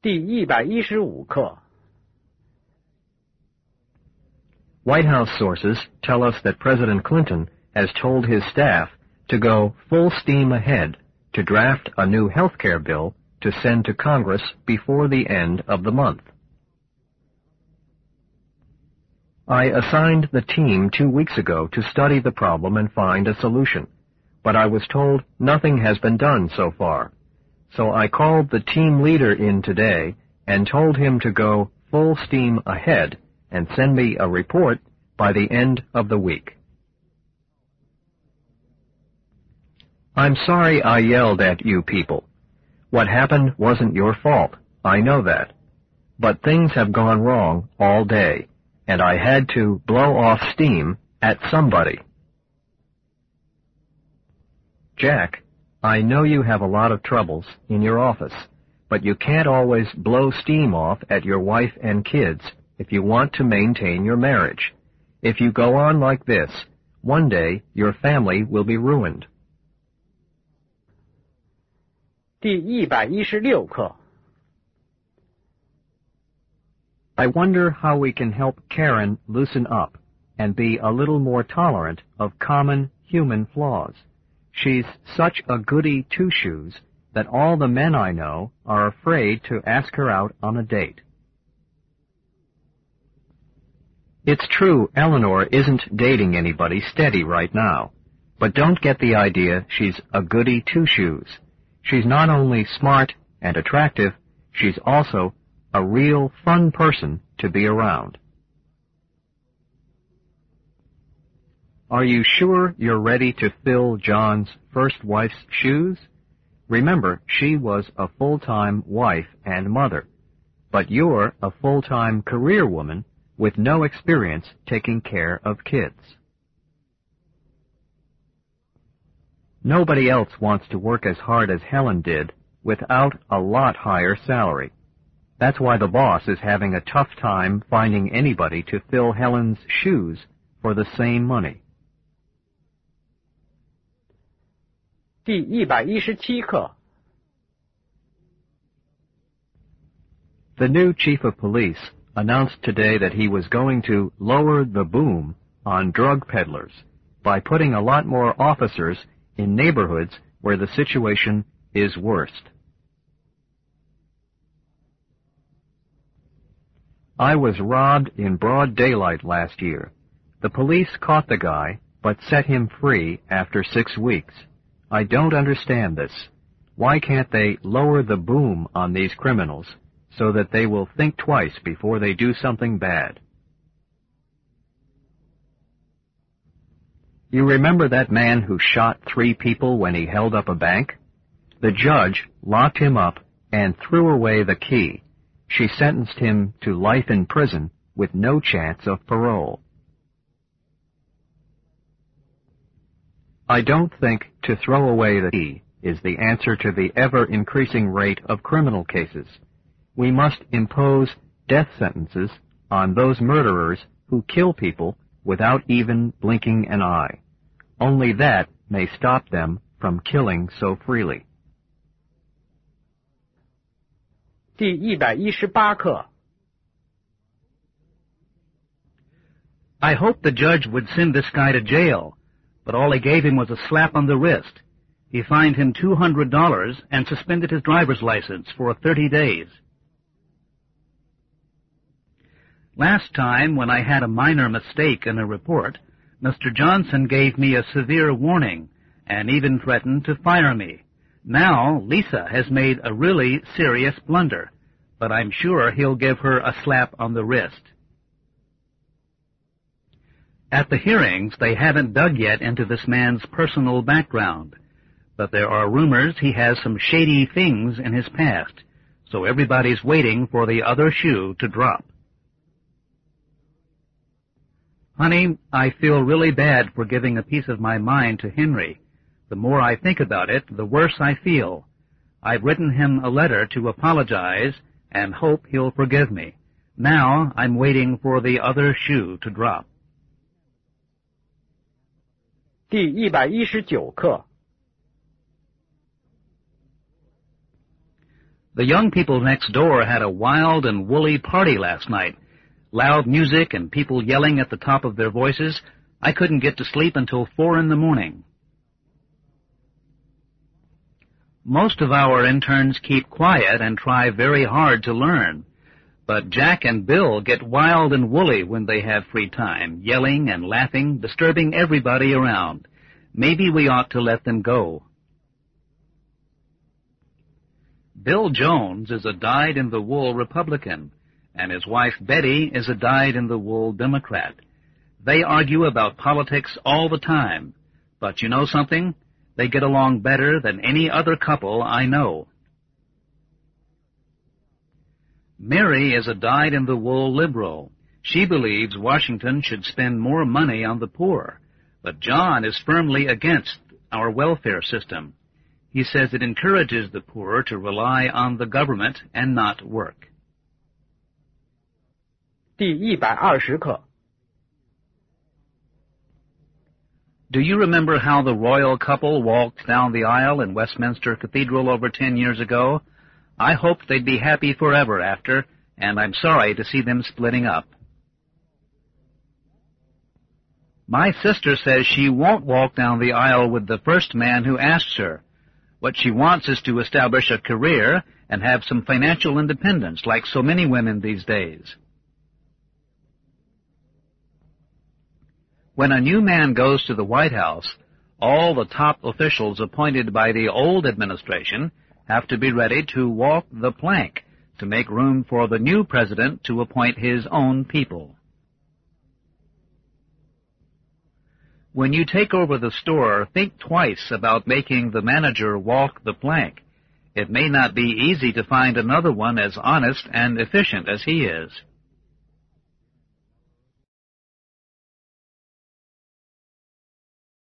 第115课 White House sources tell us that President Clinton has told his staff to go full steam ahead to draft a new health care bill to send to Congress before the end of the month. I assigned the team 2 weeks ago to study the problem and find a solution, but I was told nothing has been done so far. So I called the team leader in today and told him to go full steam ahead and send me a report by the end of the week. I'm sorry I yelled at you people. What happened wasn't your fault, I know that. But things have gone wrong all day, and I had to blow off steam at somebody. Jack, I know you have a lot of troubles in your office, but you can't always blow steam off at your wife and kids if you want to maintain your marriage. If you go on like this, one day your family will be ruined. 第116课 I wonder how we can help Karen loosen up and be a little more tolerant of common human flaws. She's such a goody two-shoes that all the men I know are afraid to ask her out on a date. It's true Eleanor isn't dating anybody steady right now, but don't get the idea she's a goody two-shoes. She's not only smart and attractive, she's also a real fun person to be around. Are you sure you're ready to fill John's first wife's shoes? Remember, she was a full-time wife and mother, but you're a full-time career woman with no experience taking care of kids. Nobody else wants to work as hard as Helen did without a lot higher salary. That's why the boss is having a tough time finding anybody to fill Helen's shoes for the same money. 第117课 The new chief of police announced today that he was going to lower the boom on drug peddlers by putting a lot more officers in neighborhoods where the situation is worst. I was robbed in broad daylight last year. The police caught the guy, but set him free after 6 weeks. I don't understand this. Why can't they lower the boom on these criminals so that they will think twice before they do something bad? You remember that man who shot 3 people when he held up a bank? The judge locked him up and threw away the key. She sentenced him to life in prison with no chance of parole. I don't think to throw away the key is the answer to the ever-increasing rate of criminal cases. We must impose death sentences on those murderers who kill people without even blinking an eye. Only that may stop them from killing so freely. 第118课 I hoped the judge would send this guy to jail, but all he gave him was a slap on the wrist. He fined him $200 and suspended his driver's license for 30 days. Last time, when I had a minor mistake in a report, Mr. Johnson gave me a severe warning and even threatened to fire me. Now, Lisa has made a really serious blunder, but I'm sure he'll give her a slap on the wrist. At the hearings, they haven't dug yet into this man's personal background, but there are rumors he has some shady things in his past, so everybody's waiting for the other shoe to drop. Honey, I feel really bad for giving a piece of my mind to Henry. The more I think about it, the worse I feel. I've written him a letter to apologize and hope he'll forgive me. Now I'm waiting for the other shoe to drop. 第119课 The young people next door had a wild and woolly party last night. Loud music and people yelling at the top of their voices. I couldn't get to sleep until 4 in the morning. Most of our interns keep quiet and try very hard to learn. But Jack and Bill get wild and woolly when they have free time, yelling and laughing, disturbing everybody around. Maybe we ought to let them go. Bill Jones is a dyed-in-the-wool Republican, and his wife Betty is a dyed-in-the-wool Democrat. They argue about politics all the time, but you know something? They get along better than any other couple I know. Mary is a dyed-in-the-wool liberal. She believes Washington should spend more money on the poor, but John is firmly against our welfare system. He says it encourages the poor to rely on the government and not work. 第120课 Do you remember how the royal couple walked down the aisle in Westminster Cathedral over 10 years ago? I hoped they'd be happy forever after, and I'm sorry to see them splitting up. My sister says she won't walk down the aisle with the first man who asks her. What she wants is to establish a career and have some financial independence, like so many women these days. When a new man goes to the White House, all the top officials appointed by the old administration have to be ready to walk the plank to make room for the new president to appoint his own people. When you take over the store, think twice about making the manager walk the plank. It may not be easy to find another one as honest and efficient as he is.